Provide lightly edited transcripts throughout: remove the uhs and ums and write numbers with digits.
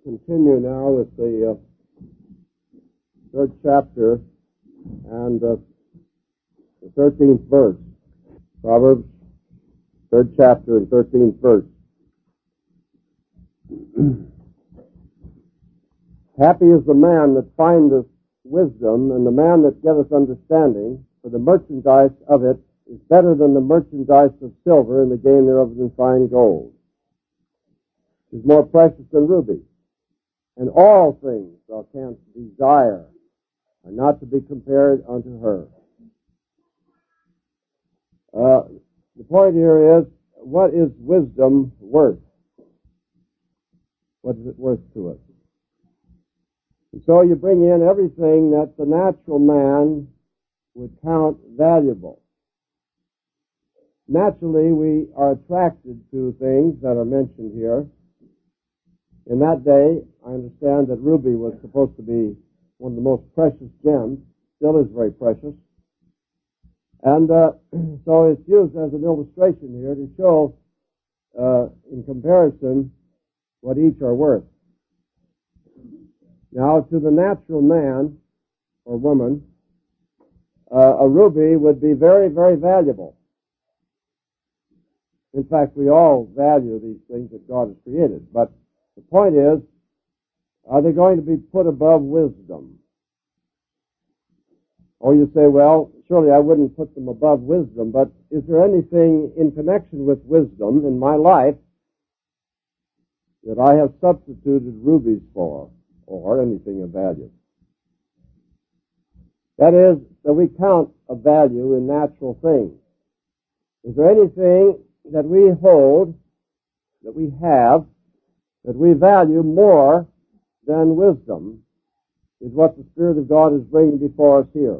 continue now with the third chapter and the 13th verse. Proverbs, third chapter and 13th verse. Happy is the man that findeth wisdom, and the man that getteth understanding, for the merchandise of it is better than the merchandise of silver, and the gain thereof than fine gold. It is more precious than rubies. And all things thou canst desire are not to be compared unto her. The point here is, what is wisdom worth? What is it worth to us? And so you bring in everything that the natural man would count valuable. Naturally, we are attracted to things that are mentioned here. In that day, I understand that ruby was supposed to be one of the most precious gems, still is very precious. And so it's used as an illustration here to show, in comparison, what each are worth. Now, to the natural man or woman, a ruby would be very, very valuable. In fact, we all value these things that God has created. But the point is, are they going to be put above wisdom? Or you say, well, surely I wouldn't put them above wisdom, but is there anything in connection with wisdom in my life that I have substituted rubies for, or anything of value? That is, that we count a value in natural things. Is there anything that we hold, that we have, that we value more than wisdom, is what the Spirit of God is bringing before us here.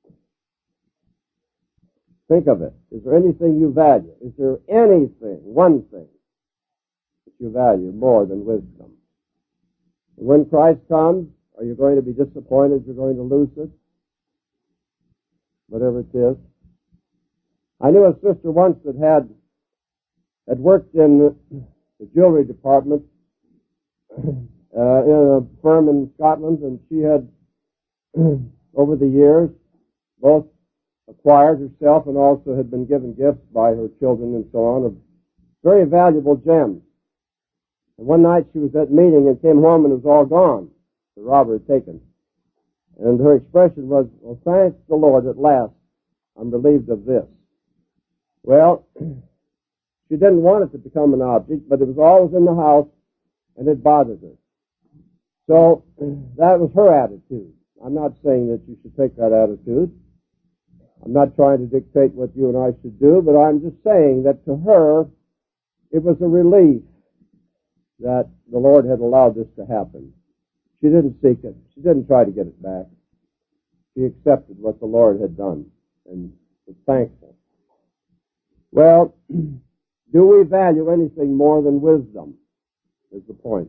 Think of it. Is there anything you value? Is there anything, one thing, that you value more than wisdom? And when Christ comes, are you going to be disappointed you're going to lose it? Whatever it is. I knew a sister once that had worked in the jewelry department in a firm in Scotland, and she had, over the years, both acquired herself and also had been given gifts by her children and so on of very valuable gems. And one night she was at meeting and came home and it was all gone. The robber had taken. And her expression was, well, thank the Lord, at last I'm relieved of this. Well, she didn't want it to become an object, but it was always in the house and it bothered her. So that was her attitude. I'm not saying that you should take that attitude. I'm not trying to dictate what you and I should do, but I'm just saying that to her, it was a relief that the Lord had allowed this to happen. She didn't seek it. She didn't try to get it back. She accepted what the Lord had done and was thankful. Well, do we value anything more than wisdom, is the point.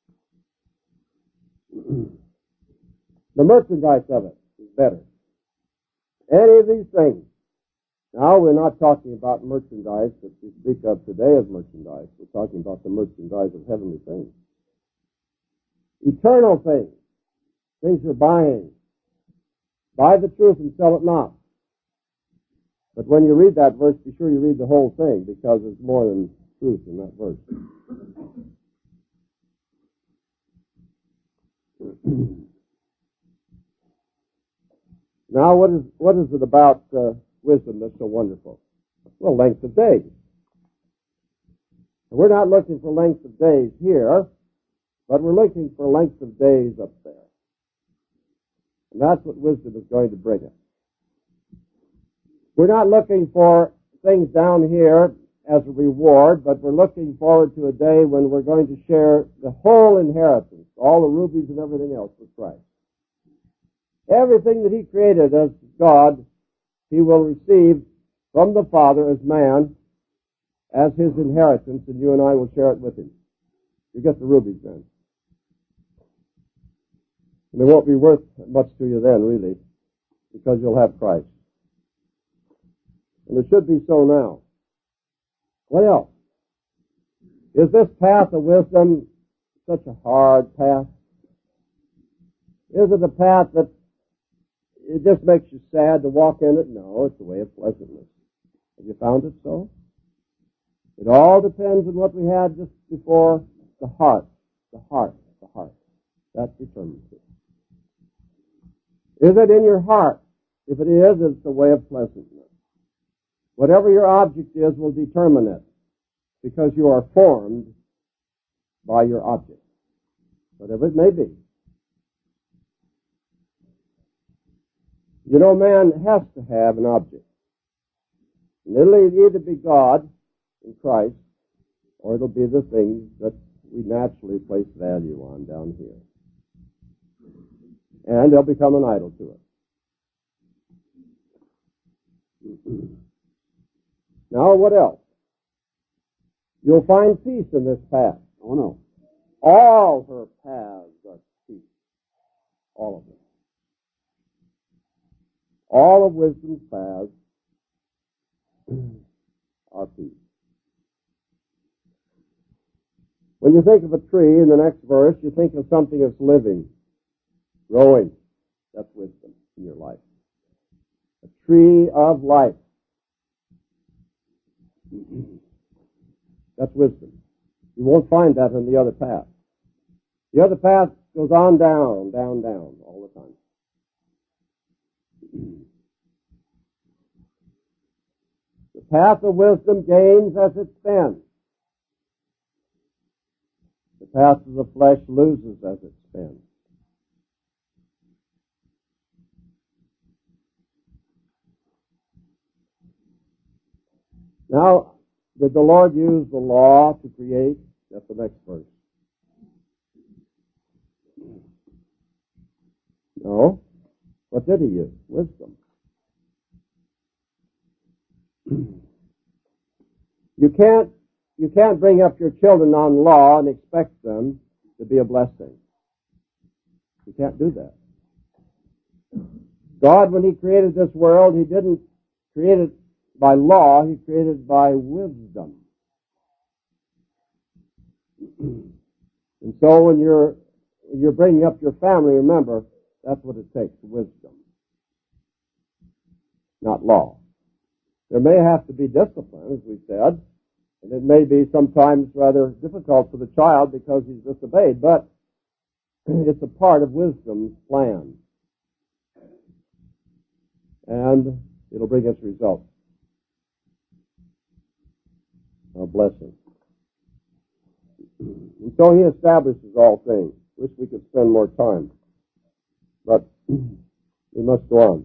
The merchandise of it is better. Any of these things. Now, we're not talking about merchandise that we speak of today as merchandise. We're talking about the merchandise of heavenly things. Eternal things. Things you're buying. Buy the truth and sell it not. But when you read that verse, be sure you read the whole thing, because there's more than truth in that verse. Now, what is it about wisdom that's so wonderful? Well, length of days. And we're not looking for length of days here, but we're looking for length of days up there. And that's what wisdom is going to bring us. We're not looking for things down here as a reward, but we're looking forward to a day when we're going to share the whole inheritance, all the rubies and everything else with Christ. Everything that He created as God, He will receive from the Father as man, as His inheritance, and you and I will share it with Him. You get the rubies then. And they won't be worth much to you then, really, because you'll have Christ. And it should be so now. What else? Is this path of wisdom such a hard path? Is it a path that it just makes you sad to walk in it? No, it's a way of pleasantness. Have you found it so? It all depends on what we had just before, the heart. The heart. The heart. That determines it. Is it in your heart? If it is, it's a way of pleasantness. Whatever your object is will determine it, because you are formed by your object, whatever it may be. You know, man has to have an object. And it'll either be God in Christ, or it'll be the things that we naturally place value on down here. And they'll become an idol to it. Now, what else? You'll find peace in this path. Oh, no. All her paths are peace. All of them. All of wisdom's paths are peace. When you think of a tree in the next verse, you think of something that's living, growing. That's wisdom in your life. A tree of life. That's wisdom. You won't find that in the other path. The other path goes on down, down, down all the time. The path of wisdom gains as it spends. The path of the flesh loses as it spends. Now, did the Lord use the law to create? That's the next verse. No. What did he use? Wisdom. You can't bring up your children on law and expect them to be a blessing. You can't do that. God, when he created this world, he didn't create it by law, he created by wisdom. And so when you're bringing up your family, remember, that's what it takes, wisdom, not law. There may have to be discipline, as we said, and it may be sometimes rather difficult for the child because he's disobeyed, but it's a part of wisdom's plan. And it'll bring us results. A blessing. And so he establishes all things. Wish we could spend more time. But we must go on.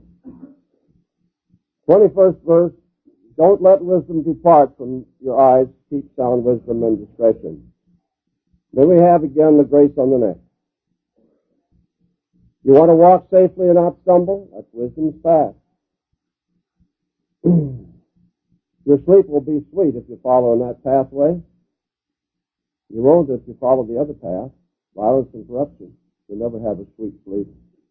21st verse, don't let wisdom depart from your eyes. Keep sound wisdom and discretion. Then we have again the grace on the neck. You want to walk safely and not stumble? That's wisdom's path. Your sleep will be sweet if you follow in that pathway. You won't if you follow the other path, violence and corruption. You'll never have a sweet sleep.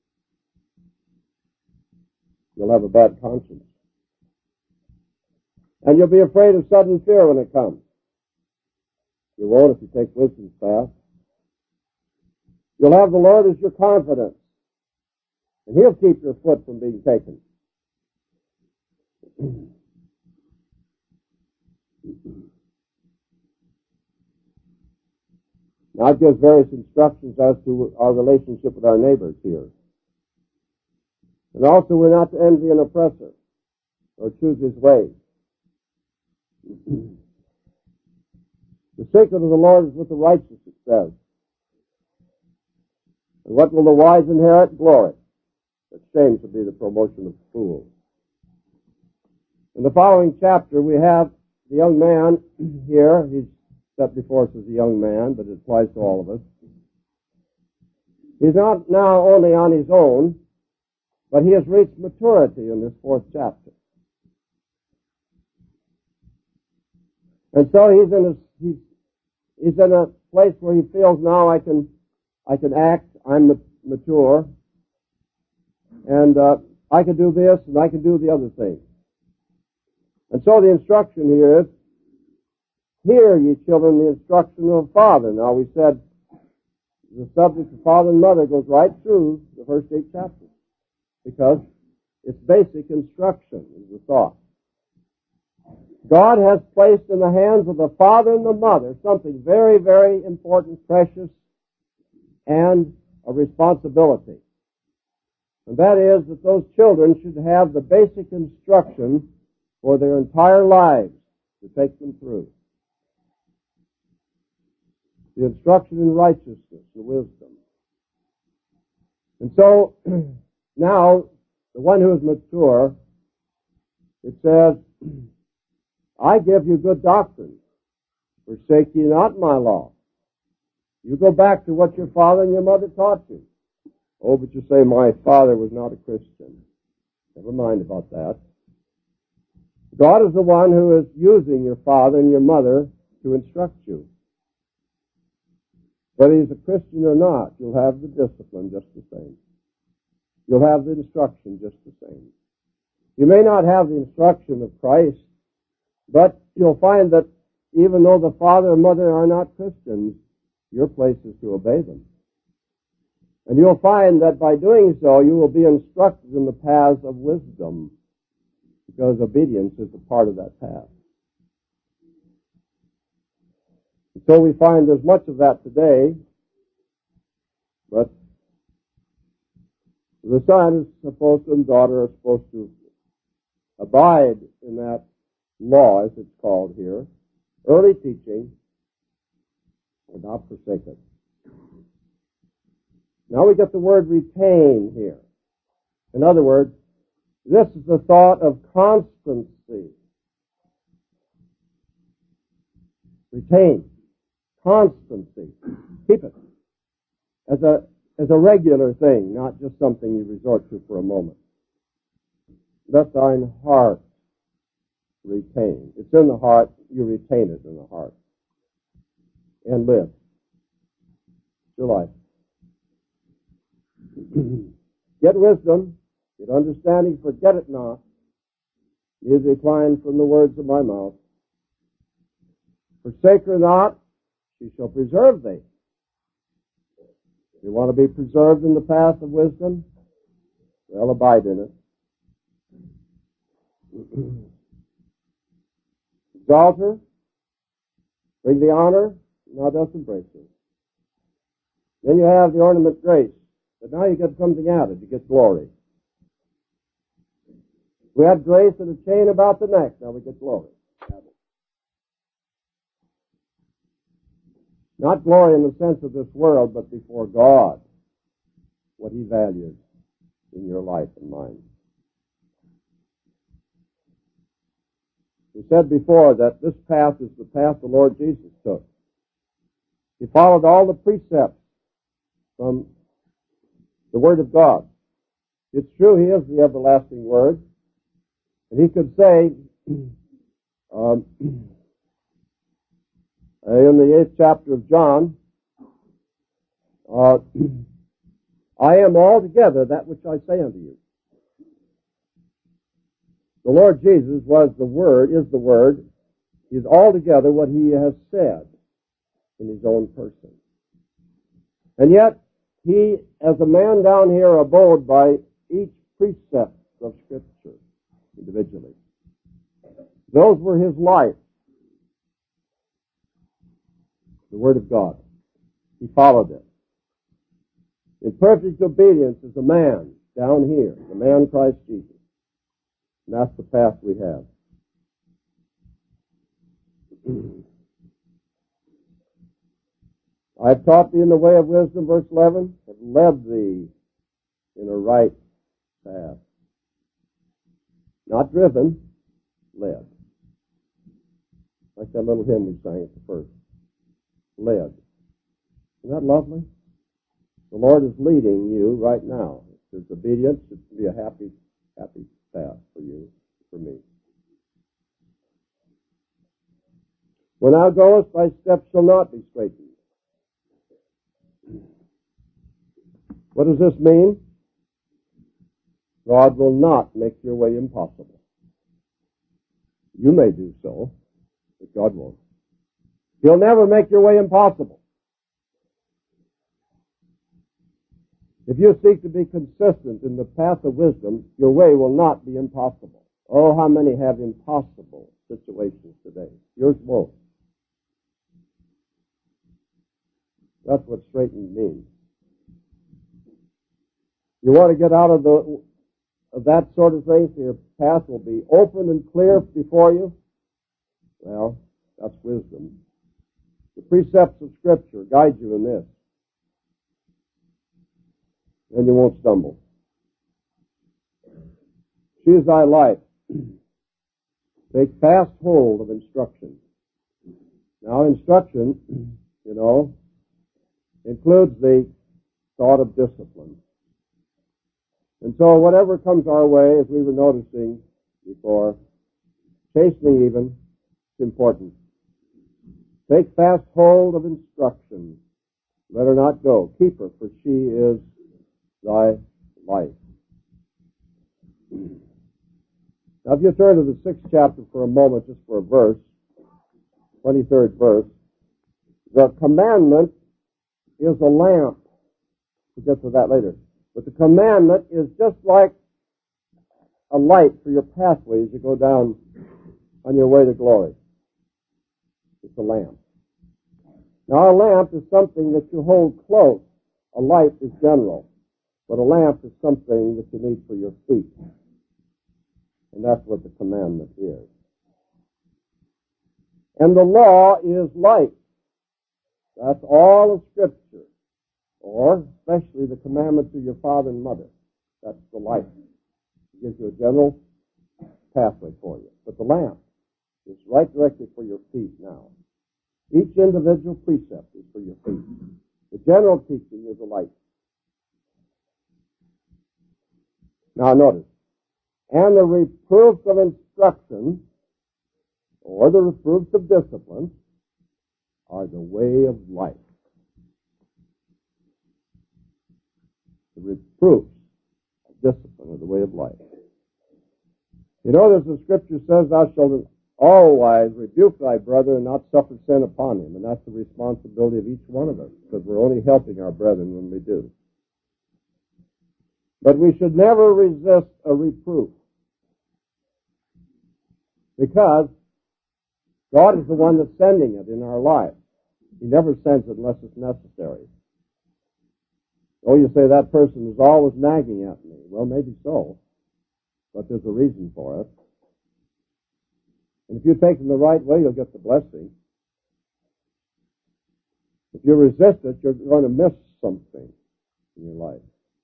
You'll have a bad conscience. And you'll be afraid of sudden fear when it comes. You won't if you take wisdom's path. You'll have the Lord as your confidence, and he'll keep your foot from being taken. Now it gives various instructions as to our relationship with our neighbors here. And also we're not to envy an oppressor or choose his ways. The secret of the Lord is with the righteous, it says. And what will the wise inherit? Glory. But shame shall be the promotion of fools. In the following chapter, we have the young man here. He's set before us as a young man, but it applies to all of us. He's not now only on his own, but he has reached maturity in this 4th chapter. And so he's in a place where he feels now I can act, I'm mature, and I can do this and I can do the other thing. And so the instruction here is, hear, ye children, the instruction of the Father. Now we said The subject of father and mother goes right through the first 8 chapters because it's basic instruction is the thought. God has placed in the hands of the father and the mother something very, very important, precious, and a responsibility. And that is that those children should have the basic instruction for their entire lives to take them through. The instruction in righteousness and wisdom. And so, now, the one who is mature, it says, I give you good doctrine. Forsake ye not my law. You go back to what your father and your mother taught you. Oh, but you say, my father was not a Christian. Never mind about that. God is the one who is using your father and your mother to instruct you. Whether he's a Christian or not, you'll have the discipline just the same. You'll have the instruction just the same. You may not have the instruction of Christ, but you'll find that even though the father and mother are not Christians, your place is to obey them. And you'll find that by doing so, you will be instructed in the paths of wisdom, because obedience is a part of that path. And so we find there's much of that today, but the son is supposed to, and daughter are supposed to abide in that law, as it's called here, early teaching, and not forsake it. Now we get the word retain here. In other words, this is the thought of constancy. Retain. Constancy. Keep it. As a regular thing, not just something you resort to for a moment. Let thine heart retain. It's in the heart, you retain it in the heart. And live. It's your life. Get wisdom, get understanding, forget it not. Neither decline from the words of my mouth. Forsake her not, she shall preserve thee. If you want to be preserved in the path of wisdom, well, abide in it. Exalt her, bring the honor, now dost embrace her. Then you have the ornament grace, but now you get something added, you get glory. We had grace and a chain about the neck, now we get glory. Not glory in the sense of this world, but before God, what He values in your life and mine. We said before that this path is the path the Lord Jesus took. He followed all the precepts from the Word of God. It's true, He is the everlasting Word. And He could say, in the 8th chapter of John, I am altogether that which I say unto you. The Lord Jesus was the Word, is the Word, is altogether what He has said in His own person. And yet, He, as a man down here, abode by each precept of Scripture individually. Those were His life. The Word of God. He followed it. In perfect obedience as a man down here, the man Christ Jesus. And that's the path we have. I have taught thee in the way of wisdom, verse 11, have led thee in a right path. Not driven, led. Like that little hymn we sang at the first. Led. Isn't that lovely? The Lord is leading you right now. If there's obedience, it will be a happy path for you, for me. When thou goest, thy steps shall not be straitened. What does this mean? God will not make your way impossible. You may do so, but God won't. He'll never make your way impossible. If you seek to be consistent in the path of wisdom, your way will not be impossible. Oh, how many have impossible situations today? Yours won't. That's what straightened means. You want to get out of that sort of thing so your path will be open and clear before you? Well, that's wisdom. The precepts of Scripture guide you in this. And you won't stumble. Choose thy life. Take fast hold of instruction. Now, instruction, includes the thought of discipline. And so whatever comes our way, as we were noticing before, chastening even, it's important. Take fast hold of instruction. Let her not go. Keep her, for she is thy life. Now, if you turn to the 6th chapter for a moment, just for a verse, 23rd verse, the commandment is a lamp. We'll get to that later. But the commandment is just like a light for your pathway as you go down on your way to glory. It's a lamp. Now, a lamp is something that you hold close. A light is general. But a lamp is something that you need for your feet. And that's what the commandment is. And the law is light. That's all of Scripture. Or, especially the commandments of your father and mother. That's the light. It gives you a general pathway for you. But the lamp is right directly for your feet now. Each individual precept is for your feet. The general teaching is a light. Now notice, and the reproofs of instruction, or the reproofs of discipline, are the way of life. The reproofs of discipline are the way of life. You notice the Scripture says, thou shalt in all wise rebuke thy brother and not suffer sin upon him. And that's the responsibility of each one of us, because we're only helping our brethren when we do. But we should never resist a reproof, because God is the one that's sending it in our life. He never sends it unless it's necessary. Oh, you say that person is always nagging at me. Well, maybe so, but there's a reason for it. And if you take them the right way, you'll get the blessing. If you resist it, you're going to miss something in your life.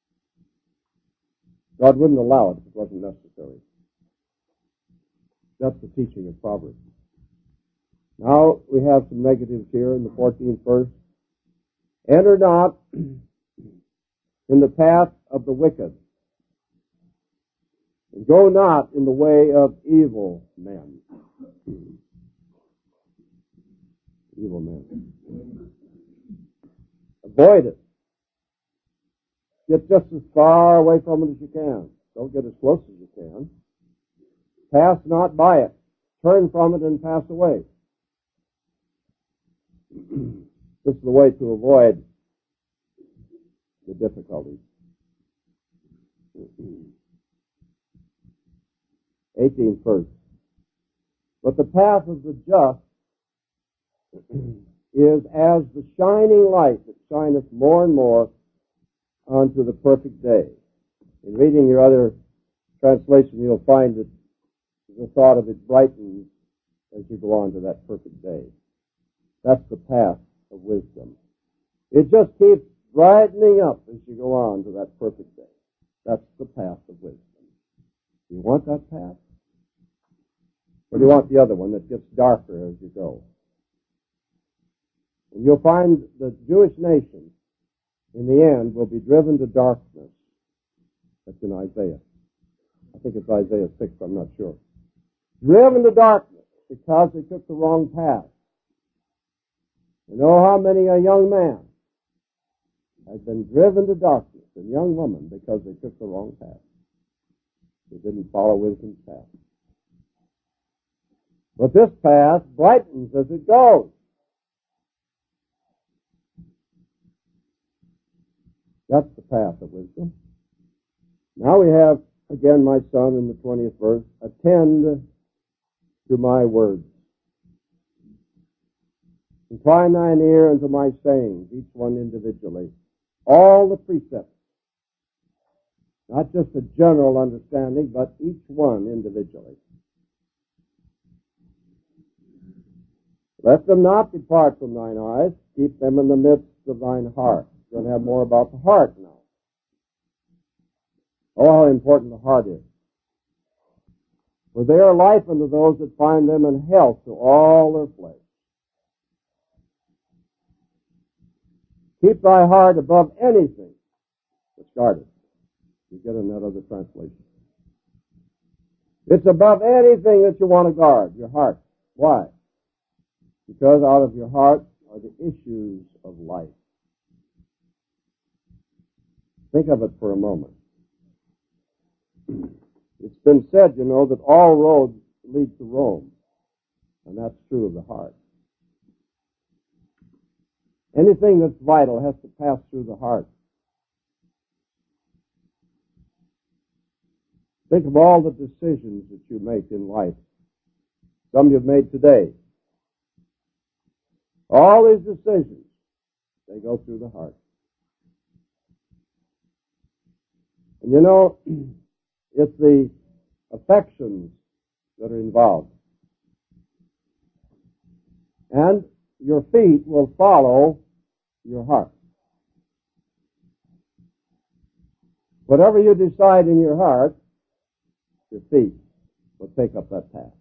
God wouldn't allow it if it wasn't necessary. That's the teaching of Proverbs. Now we have some negatives here in the 14th verse. Enter not in the path of the wicked, and go not in the way of evil men. Evil men. Avoid it. Get just as far away from it as you can. Don't get as close as you can. Pass not by it. Turn from it and pass away. This is the way to avoid the difficulties. 18th verse. But the path of the just is as the shining light that shineth more and more unto the perfect day. In reading your other translation, you'll find that the thought of it brightens as you go on to that perfect day. That's the path of wisdom. It just keeps brightening up as you go on to that perfect day. That's the path of wisdom. Do you want that path? Or do you want the other one that gets darker as you go? And you'll find the Jewish nation, in the end, will be driven to darkness. That's in Isaiah. I think it's Isaiah 6, I'm not sure. Driven to darkness because they took the wrong path. You know how many a young man has been driven to darkness, a young woman, because they took the wrong path. They didn't follow wisdom's path. But this path brightens as it goes. That's the path of wisdom. Now we have, again, my son in the 20th verse, attend to my words. Incline thine ear unto my sayings, each one individually. All the precepts, not just a general understanding, but each one individually. Let them not depart from thine eyes, keep them in the midst of thine heart. We're going to have more about the heart now. Oh, how important the heart is. For they are life unto those that find them, and health to all their flesh. Keep thy heart above anything that's guarded. You get in that other translation. It's above anything that you want to guard, your heart. Why? Because out of your heart are the issues of life. Think of it for a moment. It's been said, you know, that all roads lead to Rome. And that's true of the heart. Anything that's vital has to pass through the heart. Think of all the decisions that you make in life. Some you've made today. All these decisions, they go through the heart. And you know, it's the affections that are involved. And your feet will follow your heart. Whatever you decide in your heart, your feet will take up that path.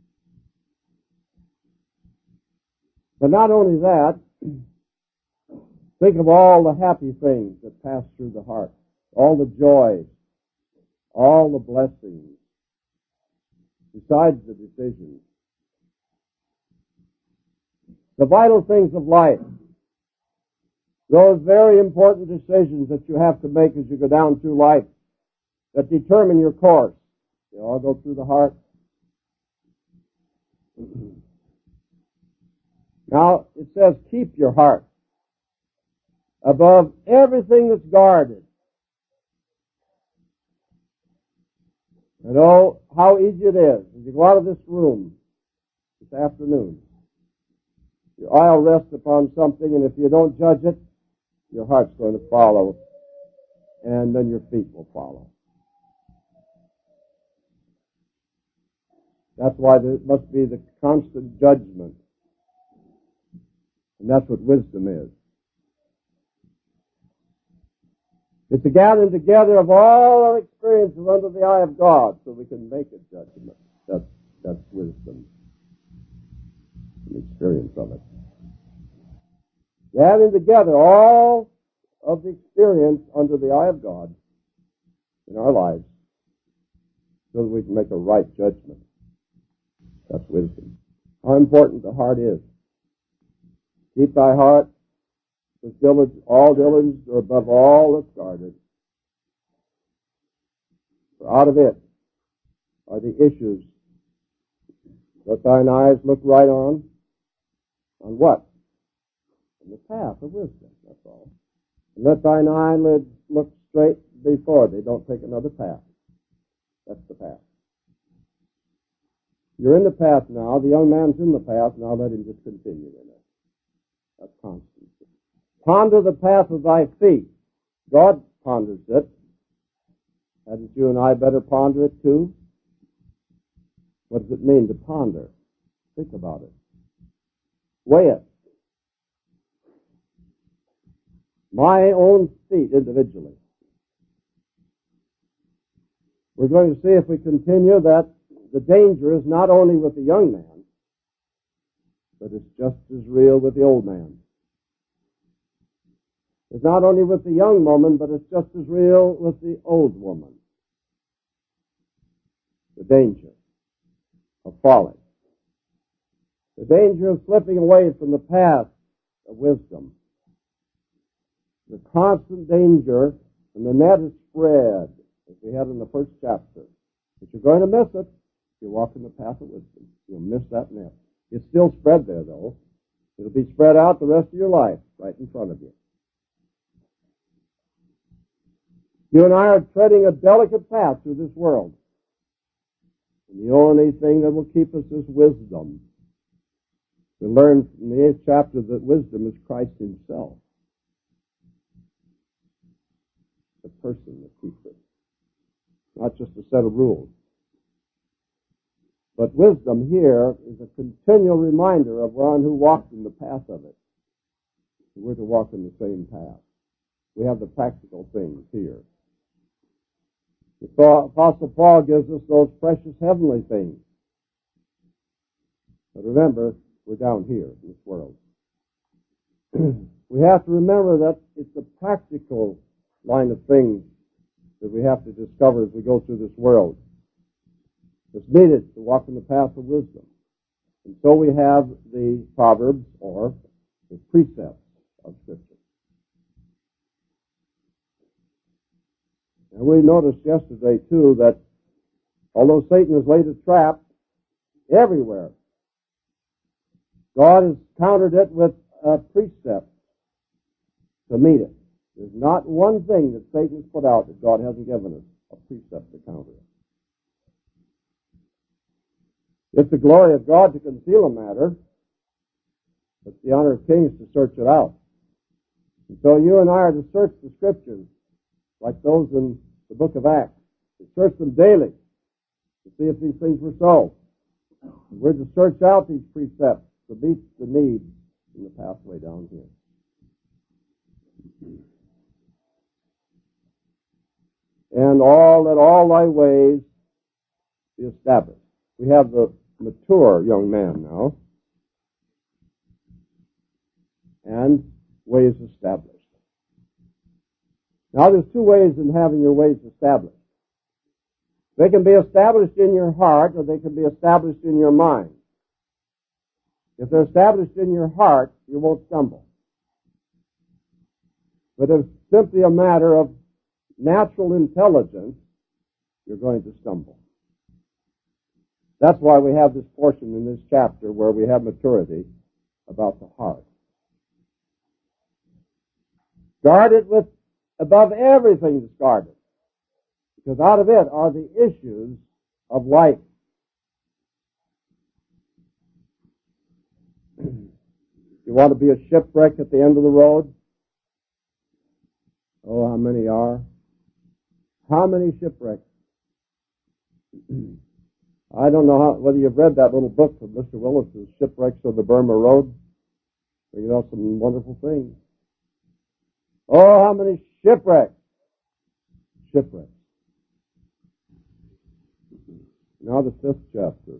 But not only that, think of all the happy things that pass through the heart, all the joys, all the blessings, besides the decisions. The vital things of life, those very important decisions that you have to make as you go down through life that determine your course, they all go through the heart. Now, it says, keep your heart above everything that's guarded. And oh, how easy it is. As you go out of this room this afternoon, your eye will rest upon something, and if you don't judge it, your heart's going to follow, and then your feet will follow. That's why there must be the constant judgment. And that's what wisdom is. It's a gathering together of all our experiences under the eye of God so we can make a judgment. That's wisdom. An experience of it. Gathering together all of the experience under the eye of God in our lives so that we can make a right judgment. That's wisdom. How important the heart is. Keep thy heart with diligence, all diligence, or above all that's guarded. For out of it are the issues. Let thine eyes look right on what? On the path of wisdom, that's all. And let thine eyelids look straight before thee. Don't take another path. That's the path. You're in the path now. The young man's in the path. Now let him just continue in it. That's constancy. Ponder the path of thy feet. God ponders it. Hadn't you and I better ponder it too? What does it mean to ponder? Think about it. Weigh it. My own feet individually. We're going to see if we continue that the danger is not only with the young man, but it's just as real with the old man. It's not only with the young woman, but it's just as real with the old woman. The danger of falling. The danger of slipping away from the path of wisdom. The constant danger, and the net is spread, as we had in the first chapter. But you're going to miss it if you walk in the path of wisdom. You'll miss that net. It's still spread there, though. It'll be spread out the rest of your life, right in front of you. You and I are treading a delicate path through this world. And the only thing that will keep us is wisdom. We learned in the 8th chapter that wisdom is Christ himself. The person that keeps it. Not just a set of rules. But wisdom here is a continual reminder of one who walked in the path of it. We're to walk in the same path. We have the practical things here. The Apostle Paul gives us those precious heavenly things. But remember, we're down here in this world. We have to remember that it's a practical line of things that we have to discover as we go through this world. It's needed to walk in the path of wisdom. And so we have the Proverbs, or the precepts of Scripture. And we noticed yesterday, too, that although Satan has laid a trap everywhere, God has countered it with a precept to meet it. There's not one thing that Satan has put out that God hasn't given us a precept to counter it. It's the glory of God to conceal a matter. It's the honor of kings to search it out. And so you and I are to search the Scriptures like those in the book of Acts. To search them daily to see if these things were so. And we're to search out these precepts to meet the need in the pathway down here. And let all thy ways be established. We have the mature young man now. And ways established. Now there's two ways in having your ways established. They can be established in your heart or they can be established in your mind. If they're established in your heart, you won't stumble. But if it's simply a matter of natural intelligence, you're going to stumble. That's why we have this portion in this chapter where we have maturity about the heart. Guard it with above everything that's guarded, because out of it are the issues of life. You want to be a shipwreck at the end of the road? Oh, how many are? How many shipwrecks? I don't know whether you've read that little book of Mr. Willis's Shipwrecks of the Burma Road. Bringing out some wonderful things. Oh, how many shipwrecks? Shipwrecks. Now the 5th chapter.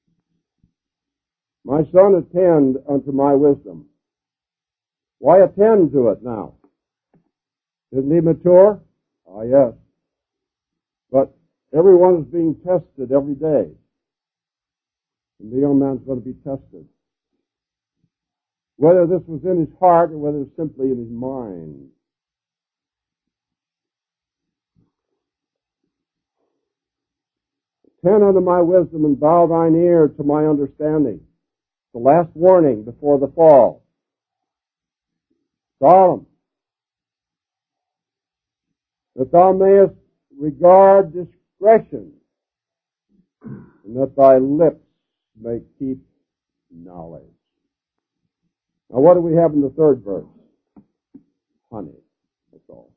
My son, attend unto my wisdom. Why attend to it now? Isn't he mature? Ah, yes. But everyone is being tested every day. And the young man's going to be tested. Whether this was in his heart or whether it's simply in his mind. Attend unto my wisdom and bow thine ear to my understanding. The last warning before the fall. Solemn. That thou mayest regard discretion, and that thy lips may keep knowledge. Now what do we have in the 3rd verse? Honey. That's all.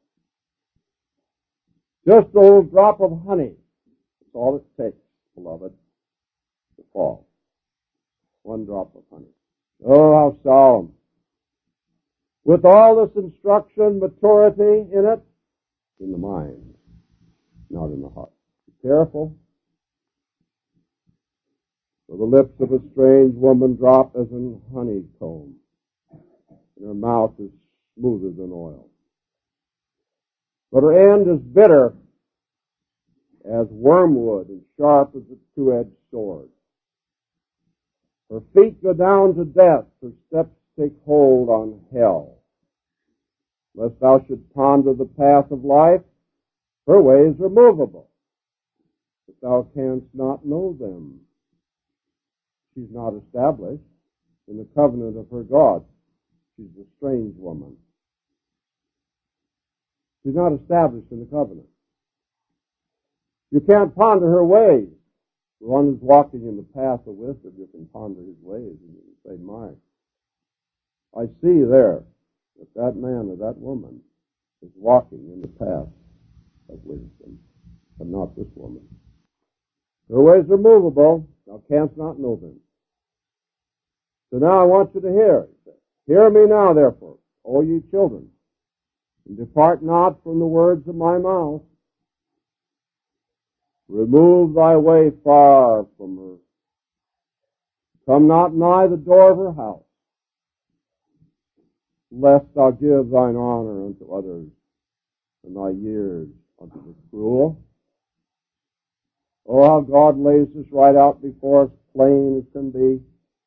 Just a little drop of honey. That's all it takes, beloved, to fall. One drop of honey. Oh, how solemn. With all this instruction, maturity in it, in the mind, not in the heart. Be careful. For the lips of a strange woman drop as an honeycomb, and her mouth is smoother than oil. But her end is bitter as wormwood and sharp as a two-edged sword. Her feet go down to death, her steps take hold on hell. Lest thou should ponder the path of life, her ways are movable, but thou canst not know them. She's not established in the covenant of her God. She's a strange woman. She's not established in the covenant. You can't ponder her ways. The one who's walking in the path of wisdom, you can ponder his ways, and you can say, my, I see there that that man or that woman is walking in the path of wisdom, but not this woman. Her ways are movable, thou canst not know them. So now I want you to hear. Hear me now, therefore, O ye children, and depart not from the words of my mouth. Remove thy way far from her. Come not nigh the door of her house, lest thou give thine honor unto others, and thy years unto the cruel. Oh, how God lays this right out before us, plain as can be.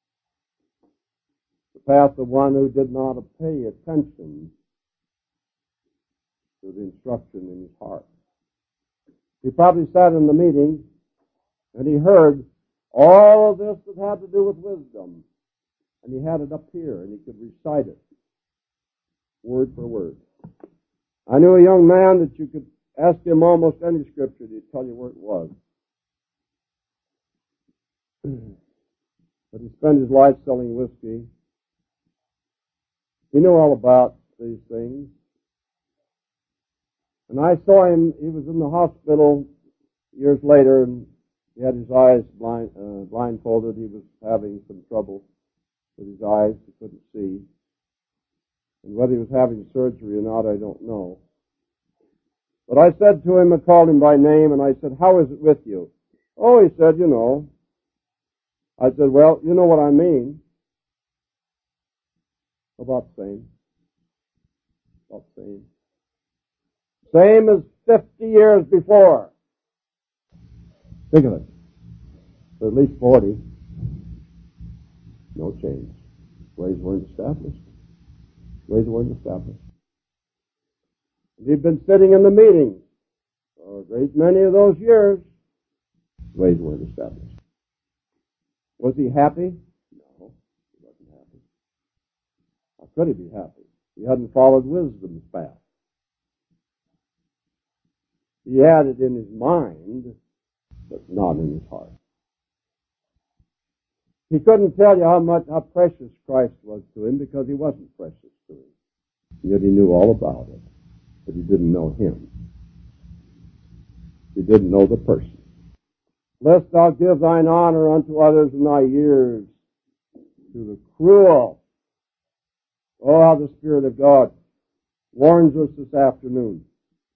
The path of one who did not pay attention to the instruction in his heart. He probably sat in the meeting and he heard all of this that had to do with wisdom, and he had it up here and he could recite it word for word. I knew a young man that you could ask him almost any scripture, he'd tell you where it was. But he spent his life selling whiskey. He knew all about these things. And I saw him, he was in the hospital years later, and he had his eyes blindfolded. He was having some trouble with his eyes. He couldn't see. And whether he was having surgery or not, I don't know. But I said to him, I called him by name, and I said, how is it with you? Oh, he said, you know. I said, well, you know what I mean. About same. About same. Same as 50 years before. Think of it. For at least 40. No change. Ways weren't established. Ways weren't established. He'd been sitting in the meeting for a great many of those years. Ways weren't established. Was he happy? No, he wasn't happy. How could he be happy? He hadn't followed wisdom's path. He had it in his mind, but not in his heart. He couldn't tell you how precious Christ was to him because he wasn't precious to him. Yet he knew all about it, but he didn't know him. He didn't know the person. Lest thou give thine honor unto others in thy years to the cruel. Oh, how the Spirit of God warns us this afternoon.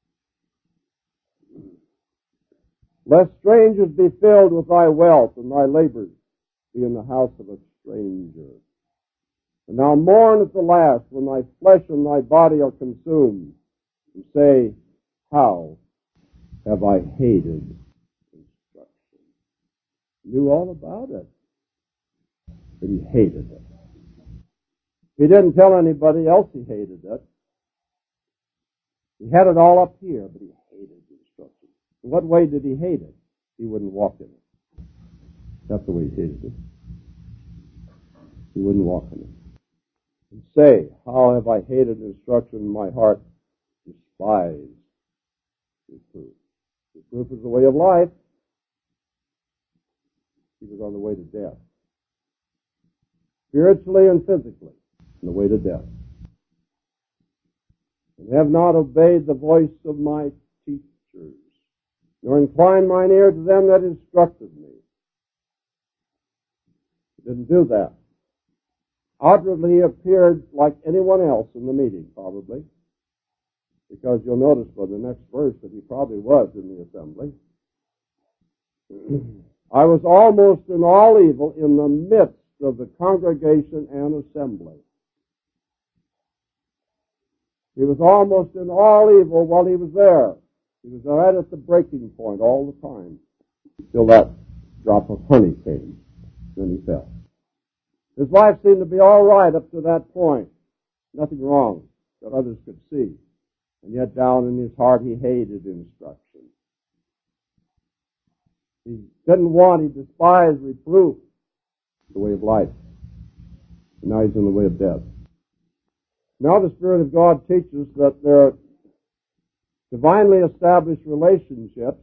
Lest strangers be filled with thy wealth, and thy labors be in the house of a stranger. And thou mourn at the last, when thy flesh and thy body are consumed, and say, how have I hated instruction? He knew all about it, but he hated it. He didn't tell anybody else he hated it. He had it all up here, but he hated the instruction. In what way did he hate it? He wouldn't walk in it. That's the way he hated it. He wouldn't walk in it. And say, how have I hated instruction in my heart? Despised reproof. Reproof is the way of life. He was on the way to death. Spiritually and physically, on the way to death. And have not obeyed the voice of my teachers, nor inclined mine ear to them that instructed me. He didn't do that. Outwardly he appeared like anyone else in the meeting, probably, because you'll notice by the next verse that he probably was in the assembly. I was almost in all evil in the midst of the congregation and assembly. He was almost in all evil while he was there. He was right at the breaking point all the time, till that drop of honey came. Then he fell. His life seemed to be all right up to that point. Nothing wrong that others could see. And yet down in his heart he hated instruction. He despised reproof, the way of life. And now he's in the way of death. Now the Spirit of God teaches that there divinely established relationships,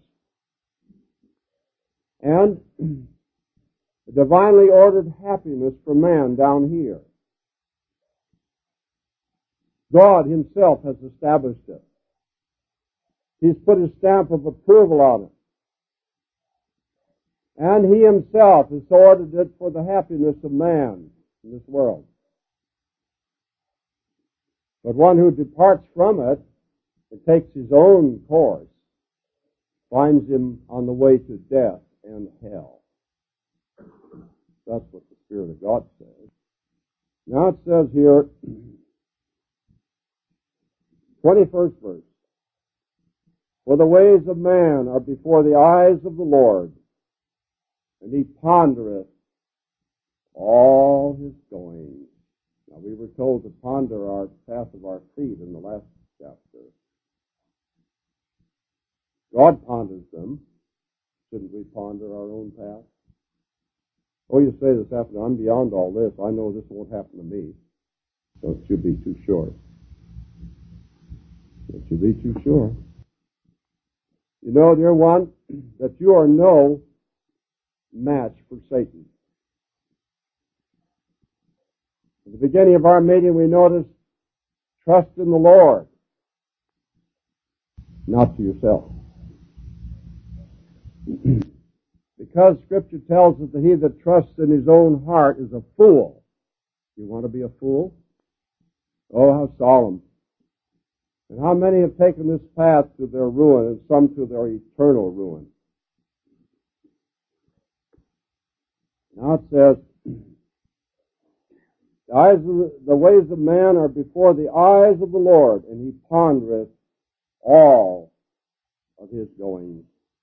and a divinely ordered happiness for man down here. God himself has established it. He's put his stamp of approval on it. And he himself has ordered it for the happiness of man in this world. But one who departs from it and takes his own course finds him on the way to death and hell. That's what the Spirit of God says. Now it says here, 21st verse, for the ways of man are before the eyes of the Lord, and he pondereth all his goings. Now we were told to ponder our path of our feet in the last chapter. God ponders them. Shouldn't we ponder our own path? Oh, you say this afternoon, I'm beyond all this. I know this won't happen to me. Don't you be too sure. Don't you be too sure. You know, dear one, that you are no match for Satan. At the beginning of our meeting, we noticed trust in the Lord, not to yourself. Because Scripture tells us that he that trusts in his own heart is a fool. You want to be a fool? Oh, how solemn. And how many have taken this path to their ruin and some to their eternal ruin? Now it says, the ways of man are before the eyes of the Lord, and he pondereth all of his goings.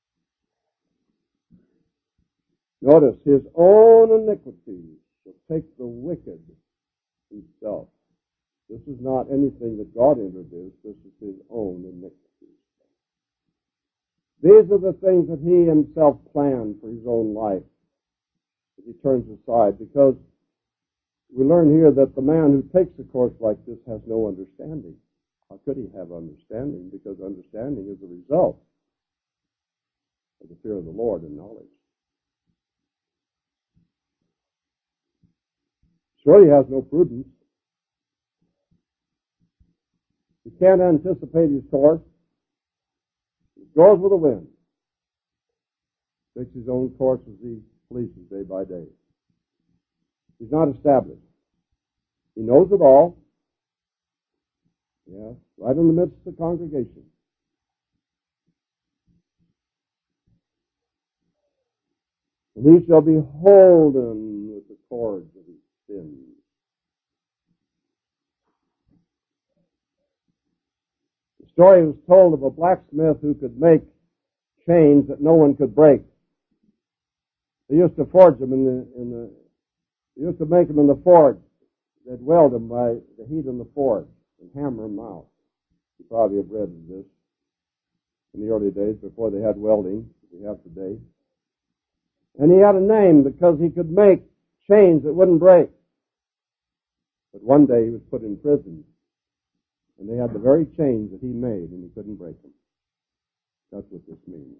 Notice, his own iniquities shall take the wicked himself. This is not anything that God introduced. This is his own iniquities. These are the things that he himself planned for his own life that he turns aside, because we learn here that the man who takes a course like this has no understanding. How could he have understanding? Because understanding is a result of the fear of the Lord and knowledge. Sure, he has no prudence. He can't anticipate his course. He goes with the wind. Takes his own course as he pleases day by day. He's not established. He knows it all. Yes, right in the midst of the congregation. And he shall be holden with the cords of his sins. The story was told of a blacksmith who could make chains that no one could break. They used to forge them they used to make them in the forge. They'd weld them by the heat in the forge and hammer them out. You probably have read of this in the early days before they had welding, as we have today. And he had a name because he could make chains that wouldn't break. But one day he was put in prison, and they had the very chains that he made, and he couldn't break them. That's what this means.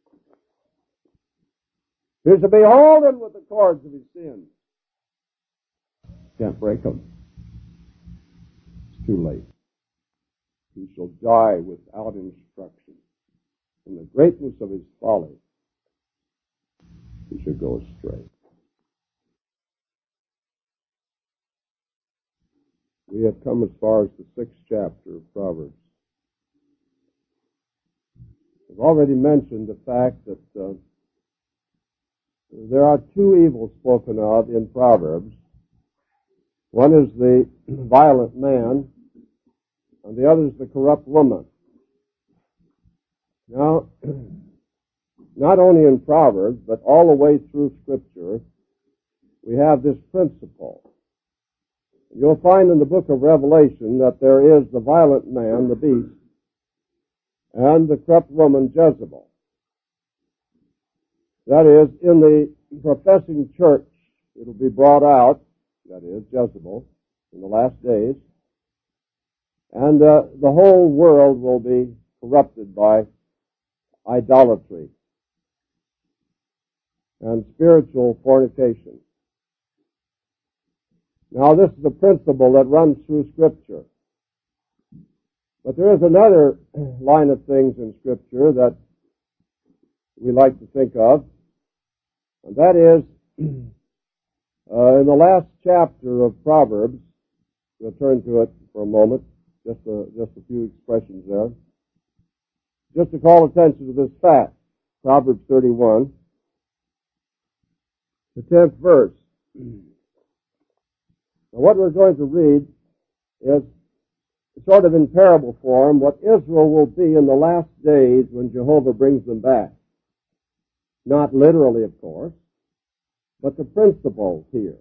He's to be holden with the cords of his sin. Can't break them. It's too late. He shall die without instruction. In the greatness of his folly, he shall go astray. We have come as far as the 6th chapter of Proverbs. I've already mentioned the fact that there are two evils spoken of in Proverbs. One is the violent man, and the other is the corrupt woman. Now, not only in Proverbs, but all the way through Scripture, we have this principle. You'll find in the book of Revelation that there is the violent man, the beast, and the corrupt woman, Jezebel. That is, in the professing church, it'll be brought out, that is, Jezebel, in the last days, and the whole world will be corrupted by idolatry and spiritual fornication. Now, this is a principle that runs through Scripture. But there is another line of things in Scripture that we like to think of, and that is in the last chapter of Proverbs. We'll turn to it for a moment, just a few expressions there. Just to call attention to this fact, Proverbs 31, the 10th verse. Now, what we're going to read is sort of in parable form what Israel will be in the last days when Jehovah brings them back. Not literally, of course, but the principle here.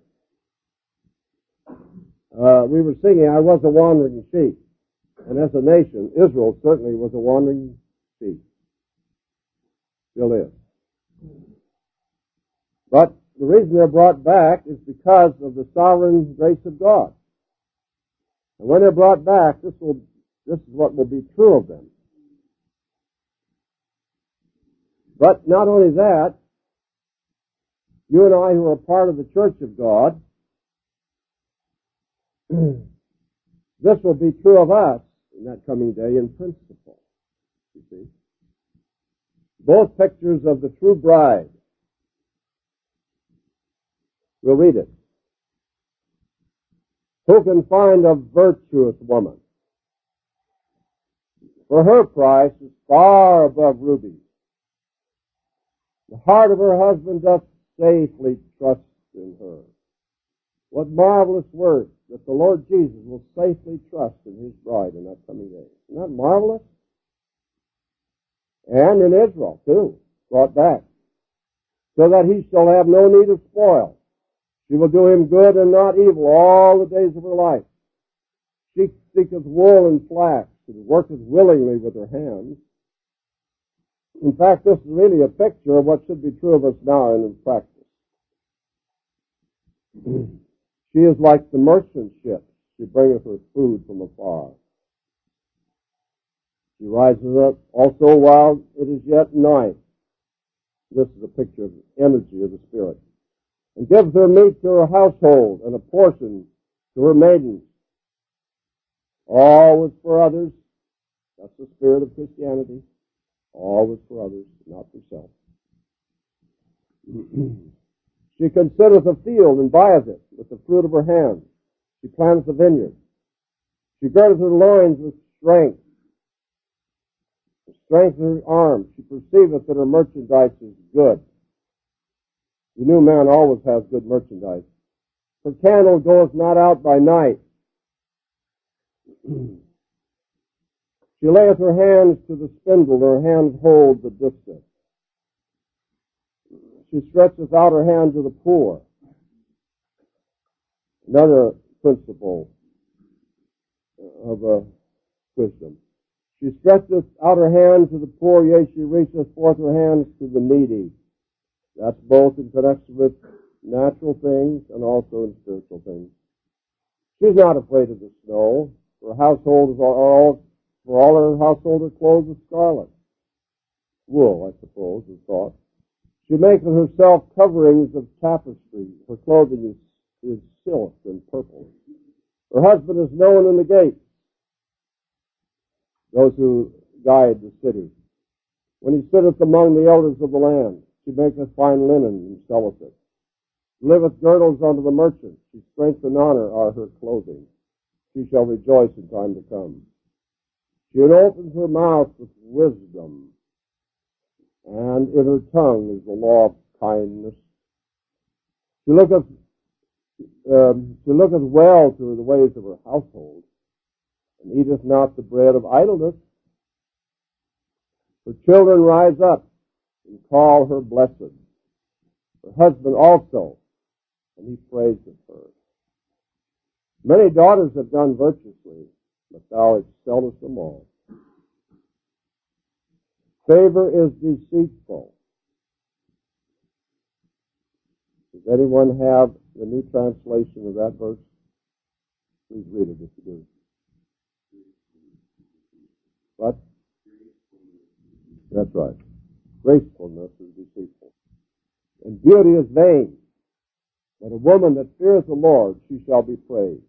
We were singing, I was a wandering sheep. And as a nation, Israel certainly was a wandering sheep. Still is. But the reason they're brought back is because of the sovereign grace of God. And when they're brought back, this is what will be true of them. But not only that, you and I who are part of the church of God, this will be true of us in that coming day in principle. You see? Both pictures of the true bride. We'll read it. Who can find a virtuous woman? For her price is far above rubies. The heart of her husband doth safely trust in her. What marvelous words that the Lord Jesus will safely trust in His bride in that coming day. Isn't that marvelous? And in Israel, too, brought back, so that he shall have no need of spoil. She will do him good and not evil all the days of her life. She seeketh wool and flax, and worketh willingly with her hands. In fact, this is really a picture of what should be true of us now and in practice. She is like the merchant ship. She bringeth her food from afar. She rises up also while it is yet night. This is a picture of the energy of the Spirit. And gives her meat to her household and a portion to her maidens. Always for others. That's the spirit of Christianity. Always for others, not for self. She considereth a field and buyeth it with the fruit of her hands. She planteth a vineyard. She girdeth her loins with strength. The strength of her arms. She perceiveth that her merchandise is good. The new man always has good merchandise. Her candle goeth not out by night. She layeth her hands to the spindle, her hands hold the distaff. She stretcheth out her hand to the poor. Another principle of wisdom. She stretcheth out her hand to the poor, yea, she reacheth forth her hands to the needy. That's both in connection with natural things and also in spiritual things. She's not afraid of the snow. Her household is all her household are clothed with scarlet. Wool, I suppose, is thought. She maketh herself coverings of tapestry. Her clothing is silk and purple. Her husband is known in the gates, those who guide the city. When he sitteth among the elders of the land, she maketh fine linen and selleth it. Liveth girdles unto the merchants. She strength and honor are her clothing. She shall rejoice in time to come. She opens her mouth with wisdom, and in her tongue is the law of kindness. She looketh well to the ways of her household, and eateth not the bread of idleness. Her children rise up and call her blessed. Her husband also, and he praiseth her. Many daughters have done virtuously, but thou excellest them all. Favor is deceitful. Does anyone have the new translation of that verse? Please read it if you do. What? That's right. Gracefulness is deceitful. And beauty is vain. But a woman that fears the Lord, she shall be praised.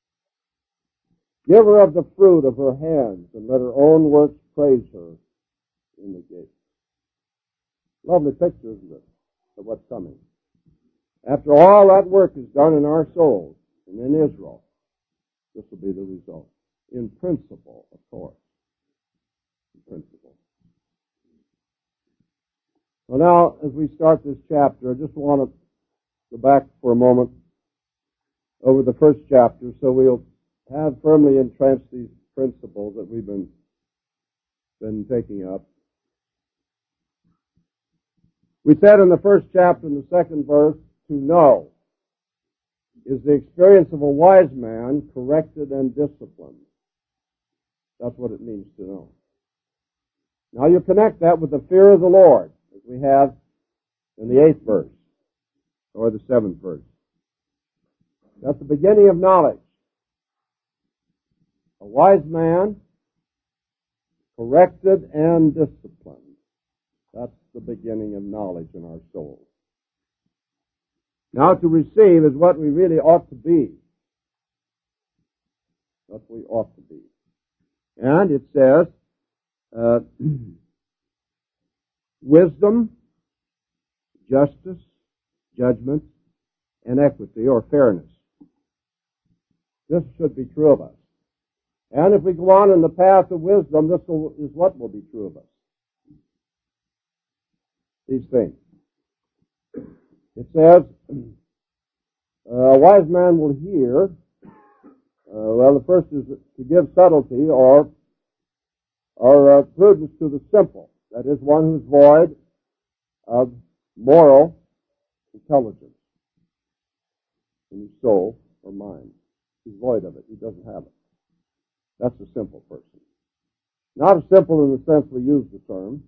Give her of the fruit of her hands, and let her own works praise her in the gate. Lovely picture, isn't it, of what's coming? After all that work is done in our souls and in Israel, this will be the result. In principle, of course. In principle. Well, now, as we start this chapter, I just want to go back for a moment over the first chapter so we'll have firmly entrenched these principles that we've been taking up. We said in the first chapter, in the second verse, to know is the experience of a wise man corrected and disciplined. That's what it means to know. Now you connect that with the fear of the Lord, as we have in the 8th verse, or the 7th verse. That's the beginning of knowledge. A wise man, corrected and disciplined. That's the beginning of knowledge in our souls. Now to receive is what we really ought to be. What we ought to be. And it says, wisdom, justice, judgment, and equity or fairness. This should be true of us. And if we go on in the path of wisdom, this is what will be true of us. These things. It says, a wise man will hear, well, the first is to give subtlety or prudence to the simple. That is, one who is void of moral intelligence in his soul or mind. He's void of it. He doesn't have it. That's a simple person. Not a simple in the sense we use the term.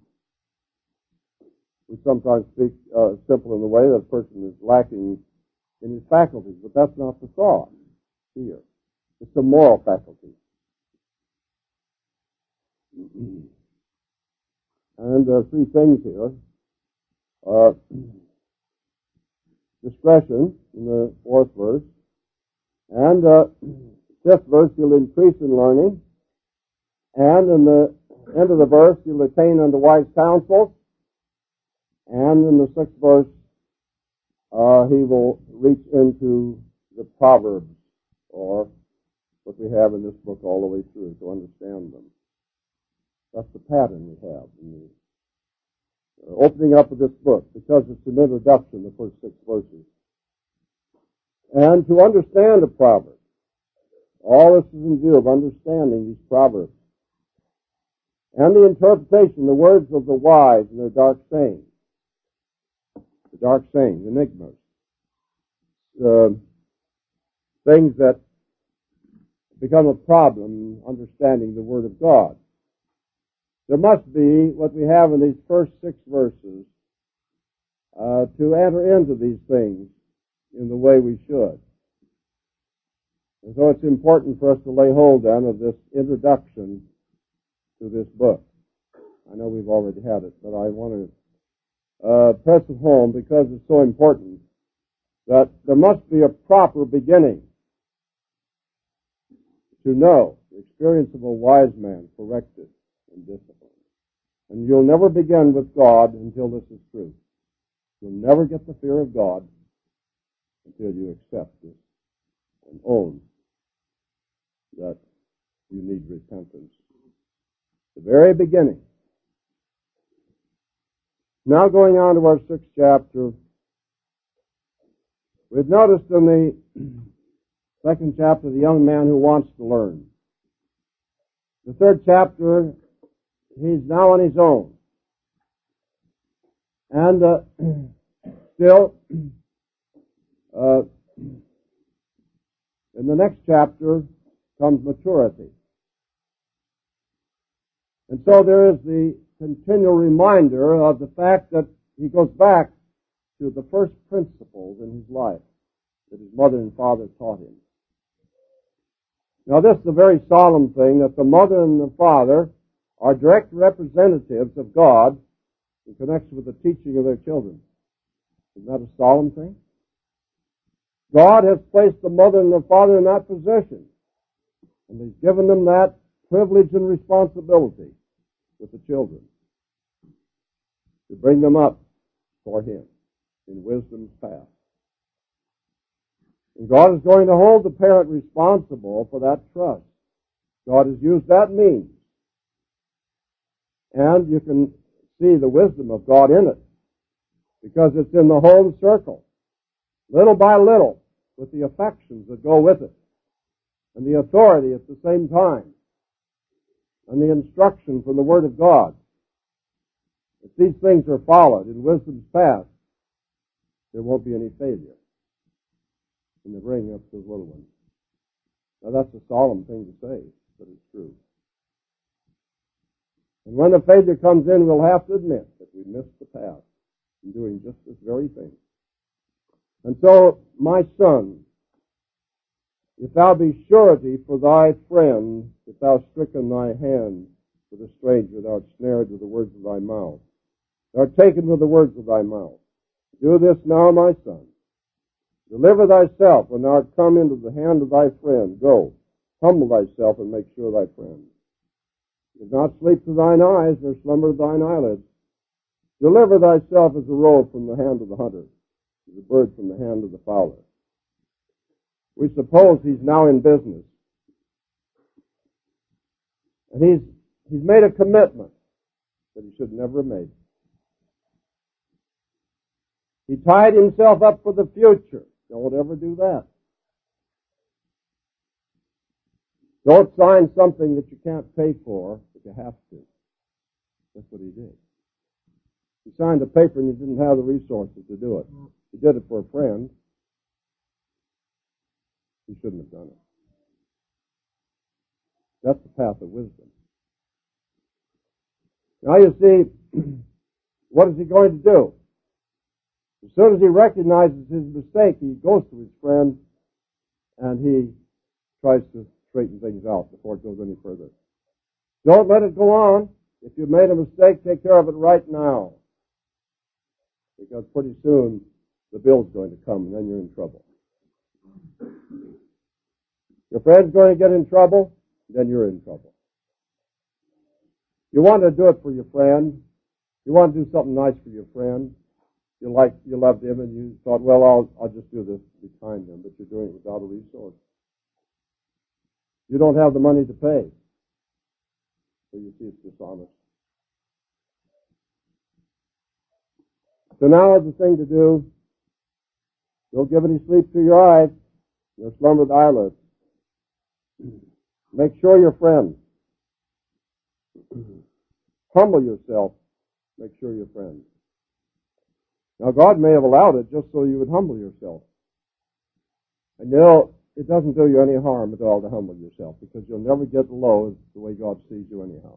We sometimes speak simple in the way that a person is lacking in his faculties, but that's not the thought here. It's the moral faculty. And there are three things here. Discretion in the 4th verse. And 5th verse, you'll increase in learning. And in the end of the verse, you'll attain unto wise counsel. And in the 6th verse, he will reach into the Proverbs, or what we have in this book all the way through, to understand them. That's the pattern we have in the opening up of this book, because it's an introduction, the first 6 verses. And to understand the Proverbs, all this is in view of understanding these Proverbs. And the interpretation, the words of the wise and their dark sayings. The dark sayings, enigmas. Things that become a problem in understanding the Word of God. There must be, what we have in these first 6 verses, to enter into these things in the way we should. And so it's important for us to lay hold then of this introduction to this book. I know we've already had it, but I want to press it home because it's so important that there must be a proper beginning to know the experience of a wise man corrected and disciplined. And you'll never begin with God until this is true. You'll never get the fear of God until you accept this and own that you need repentance. The very beginning. Now going on to our 6th chapter, we've noticed in the 2nd chapter the young man who wants to learn. The 3rd chapter, he's now on his own. And still, in the next chapter comes maturity. And so there is the continual reminder of the fact that he goes back to the first principles in his life that his mother and father taught him. Now this is a very solemn thing, that the mother and the father are direct representatives of God in connection with the teaching of their children. Isn't that a solemn thing? God has placed the mother and the father in that position, and He's given them that privilege and responsibility with the children to bring them up for Him in wisdom's path. And God is going to hold the parent responsible for that trust. God has used that means. And you can see the wisdom of God in it, because it's in the home circle, little by little, with the affections that go with it, and the authority at the same time, and the instruction from the Word of God. If these things are followed in wisdom's path, there won't be any failure in the bringing up those little ones. Now that's a solemn thing to say, but it's true. And when the failure comes in, we'll have to admit that we missed the path in doing just this very thing. And so, my son, if thou be surety for thy friend, if thou stricken thy hand with a stranger, thou art snared with the words of thy mouth, thou art taken with the words of thy mouth. Do this now, my son. Deliver thyself when thou art come into the hand of thy friend. Go, humble thyself and make sure thy friend. If not sleep to thine eyes, nor slumber to thine eyelids. Deliver thyself as a roe from the hand of the hunter, as a bird from the hand of the fowler. We suppose he's now in business. And he's made a commitment that he should never have made. He tied himself up for the future. Don't ever do that. Don't sign something that you can't pay for, but you have to. That's what he did. He signed a paper and he didn't have the resources to do it. He did it for a friend. He shouldn't have done it. That's the path of wisdom. Now you see, what is he going to do? As soon as he recognizes his mistake, he goes to his friend and he tries to straighten things out before it goes any further. Don't let it go on. If you've made a mistake, take care of it right now. Because pretty soon the bill's going to come and then you're in trouble. Your friend's going to get in trouble, then you're in trouble. You want to do it for your friend. You want to do something nice for your friend. You loved him and you thought, well, I'll just do this behind him, but you're doing it without a resource. You don't have the money to pay. So you see it's dishonest. So now the thing to do, don't give any sleep to your eyes, nor slumber the eyelids. Make sure you're friends. Humble yourself. Make sure you're friends. Now God may have allowed it just so you would humble yourself. And it doesn't do you any harm at all to humble yourself, because you'll never get low the way God sees you anyhow.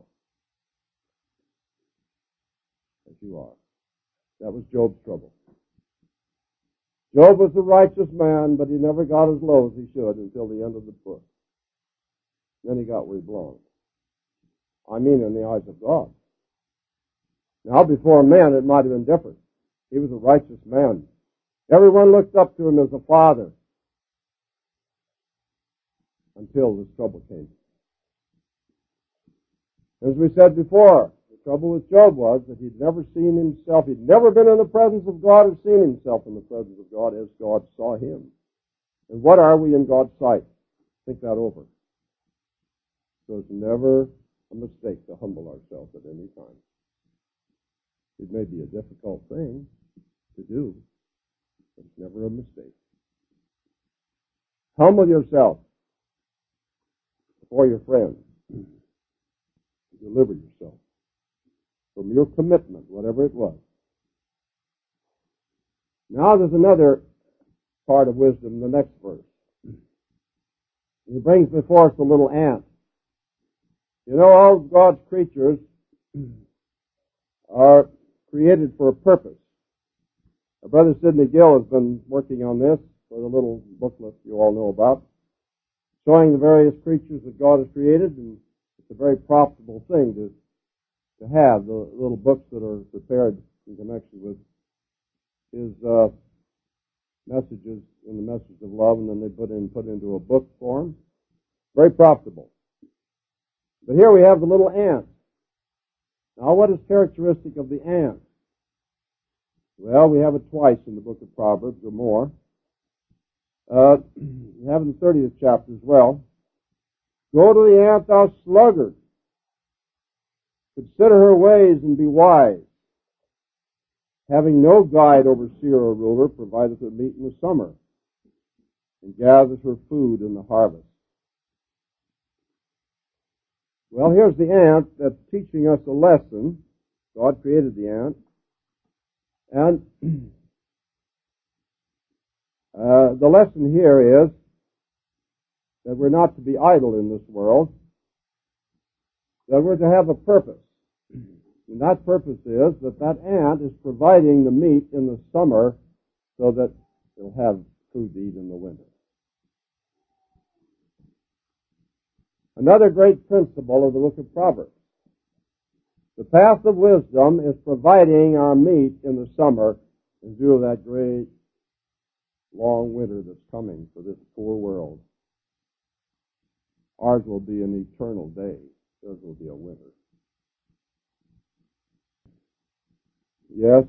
As you are. That was Job's trouble. Job was a righteous man, but he never got as low as he should until the end of the book. Then he got where he belonged. I mean in the eyes of God. Now before men it might have been different. He was a righteous man. Everyone looked up to him as a father. Until this trouble came. As we said before, the trouble with Job was that he'd never seen himself, he'd never been in the presence of God or seen himself in the presence of God as God saw him. And what are we in God's sight? Think that over. So it's never a mistake to humble ourselves at any time. It may be a difficult thing to do, but it's never a mistake. Humble yourself before your friends. Deliver yourself from your commitment, whatever it was. Now there's another part of wisdom, the next verse. He brings before us a little ant. You know, all of God's creatures are created for a purpose. Our brother Sidney Gill has been working on this for the little booklet you all know about, showing the various creatures that God has created, and it's a very profitable thing to to have, the little books that are prepared in connection with his messages in the message of love, and then they put into a book form. Very profitable. But here we have the little ant. Now, what is characteristic of the ant? Well, we have it twice in the book of Proverbs, or more. We have it in the 30th chapter as well. Go to the ant, thou sluggard. Consider her ways and be wise. Having no guide, overseer, or ruler, provideth her meat in the summer, and gathers her food in the harvest. Well, here's the ant that's teaching us a lesson. God created the ant. And the lesson here is that we're not to be idle in this world, that we're to have a purpose. And that purpose is that ant is providing the meat in the summer so that it'll have food to eat in the winter. Another great principle of the book of Proverbs. The path of wisdom is providing our meat in the summer in view of that great long winter that's coming for this poor world. Ours will be an eternal day. Theirs will be a winter. Yes.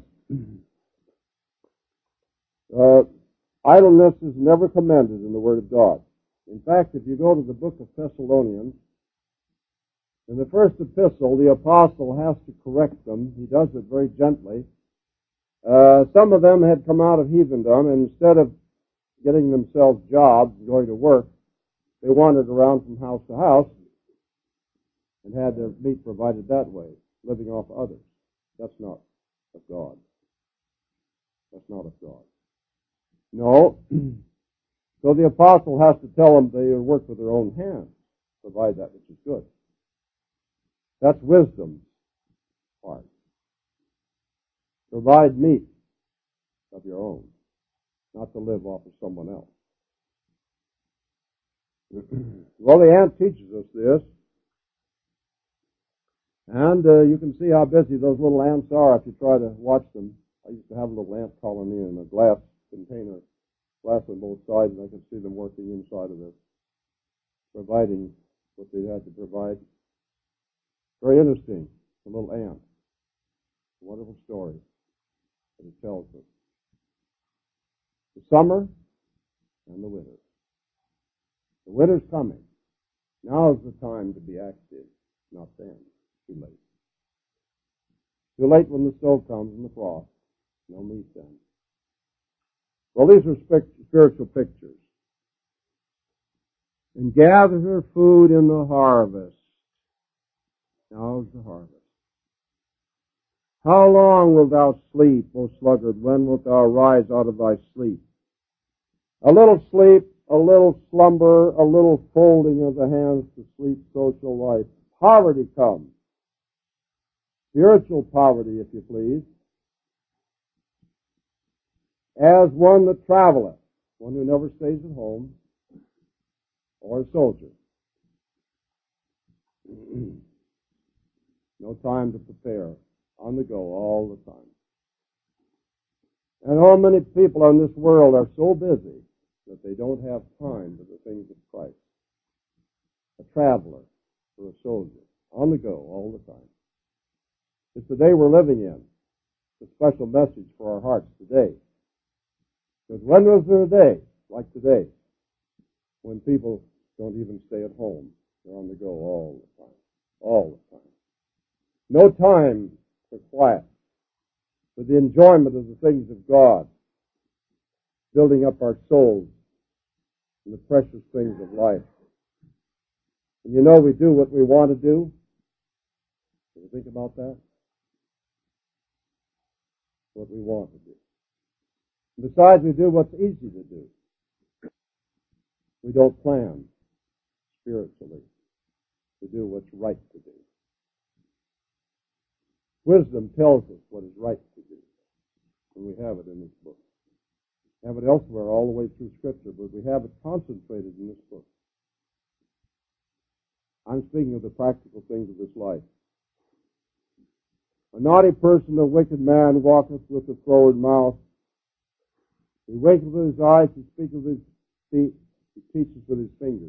Idleness is never commended in the Word of God. In fact, if you go to the book of Thessalonians, in the first epistle, the apostle has to correct them. He does it very gently. Some of them had come out of heathendom, and instead of getting themselves jobs and going to work, they wandered around from house to house and had their meat provided that way, living off others. That's not of God. That's not of God. No. So the apostle has to tell them they work with their own hands, provide that which is good. That's wisdom's part. Provide meat of your own, not to live off of someone else. Well, the ant teaches us this. And you can see how busy those little ants are if you try to watch them. I used to have a little ant colony in a glass container, glass on both sides, and I could see them working inside of it, providing what they had to provide. Very interesting, the little ant. A wonderful story that it tells us. The summer and the winter. The winter's coming. Now is the time to be active, not then. Too late. Too late when the snow comes and the frost. No meat then. Well, these are spiritual pictures. And gather her food in the harvest. Now's the harvest. How long wilt thou sleep, O sluggard? When wilt thou rise out of thy sleep? A little sleep, a little slumber, a little folding of the hands to sleep, social life. Poverty comes. Spiritual poverty, if you please. As one that traveleth, one who never stays at home, or a soldier. No time to prepare. On the go all the time. And how many people on this world are so busy that they don't have time for the things of Christ. A traveler or a soldier. On the go all the time. It's the day we're living in. It's a special message for our hearts today. Because when was there a day like today when people don't even stay at home? They're on the go all the time. All the time. No time for quiet, for the enjoyment of the things of God, building up our souls and the precious things of life. And you know we do what we want to do. Can you think about that? What we want to do. And besides, we do what's easy to do. We don't plan spiritually to do what's right to do. Wisdom tells us what is right to do. And we have it in this book. We have it elsewhere all the way through Scripture, but we have it concentrated in this book. I'm speaking of the practical things of this life. A naughty person, a wicked man, walketh with a froward mouth. He winketh with his eyes, he speaketh with his feet, he teacheth with his fingers.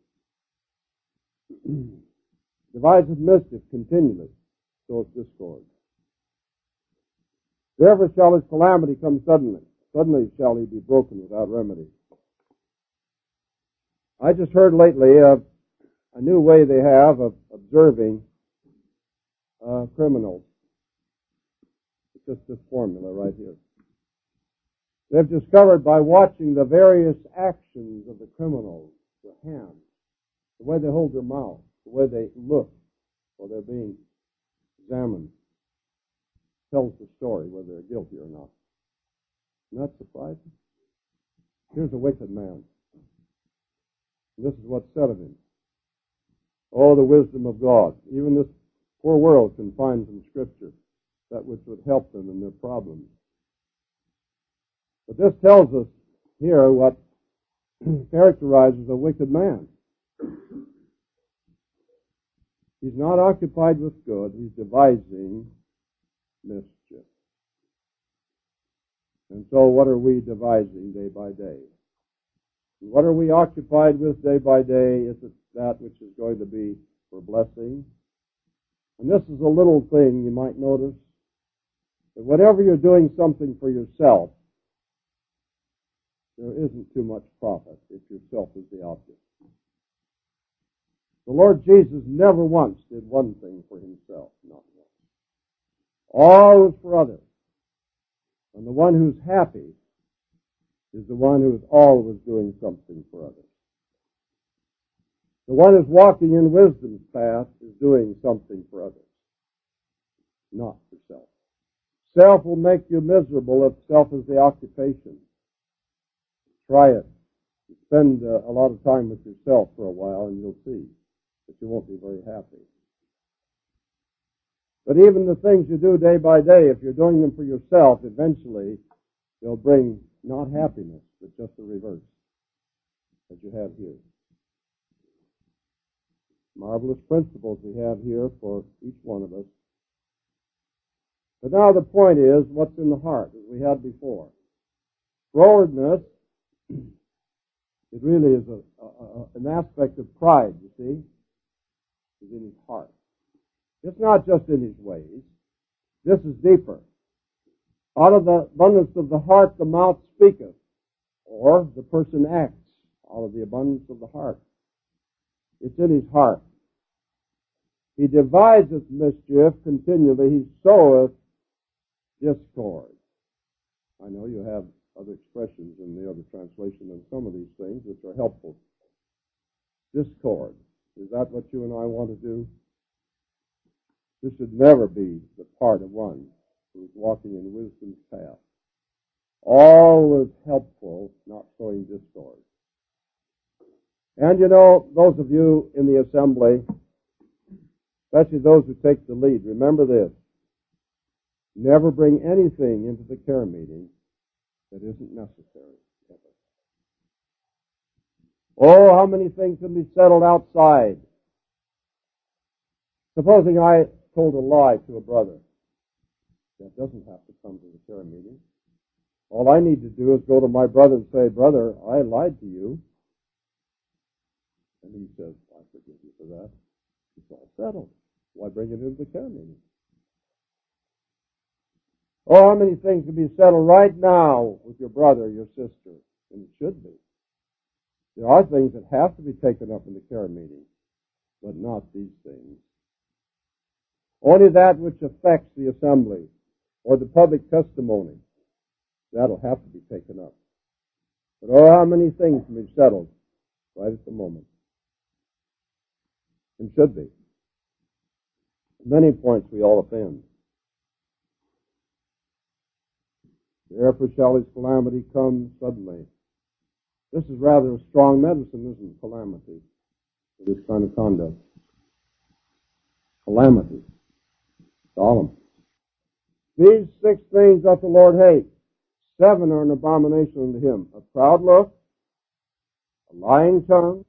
Deviseth mischief continually, soweth discord. Therefore shall his calamity come suddenly. Suddenly shall he be broken without remedy. I just heard lately a new way they have of observing criminals. It's just this formula right here. They've discovered by watching the various actions of the criminals, their hands, the way they hold their mouth, the way they look, or they're being examined, tells the story whether they're guilty or not. Isn't that surprising? Here's a wicked man. This is what's said of him. Oh, the wisdom of God. Even this poor world can find from Scripture that which would help them in their problems. But this tells us here what characterizes a wicked man. He's not occupied with good. He's devising mischief. And so what are we devising day by day? And what are we occupied with day by day? Is it that which is going to be for blessing? And this is a little thing you might notice. That whatever you're doing something for yourself, there isn't too much profit if yourself is the object. The Lord Jesus never once did one thing for himself, not once. Always for others. And the one who's happy is the one who is always doing something for others. The one who's walking in wisdom's path is doing something for others, not for self. Self will make you miserable if self is the occupation. Try it. Spend a lot of time with yourself for a while and you'll see that you won't be very happy. But even the things you do day by day, if you're doing them for yourself, eventually they'll bring not happiness, but just the reverse, as you have here. Marvelous principles we have here for each one of us. But now the point is, what's in the heart, as we had before. Frowardness, it really is an aspect of pride, you see, is in his heart. It's not just in his ways. This is deeper. Out of the abundance of the heart, the mouth speaketh, or the person acts out of the abundance of the heart. It's in his heart. He deviseth mischief continually. He soweth discord. I know you have other expressions in the other translation than some of these things, which are helpful. Discord. Is that what you and I want to do? This should never be the part of one who is walking in wisdom's path. Always helpful, not sowing discord. And you know, those of you in the assembly, especially those who take the lead, remember this. Never bring anything into the care meeting that isn't necessary. Ever. Oh, how many things can be settled outside? Supposing I told a lie to a brother. That doesn't have to come to the prayer meeting. All I need to do is go to my brother and say, brother, I lied to you. And he says, I forgive you for that. It's all settled. Why bring it into the prayer meeting? Oh, how many things can be settled right now with your brother, your sister? And it should be. There are things that have to be taken up in the care meeting, but not these things. Only that which affects the assembly or the public testimony, that'll have to be taken up. But oh, how many things can be settled right at the moment? And should be. Many points we all offend. Therefore shall his calamity come suddenly. This is rather a strong medicine, isn't it? Calamity. For this kind of conduct. Calamity. Solemn. These 6 things doth the Lord hate. 7 are an abomination unto him. A proud look, a lying tongue,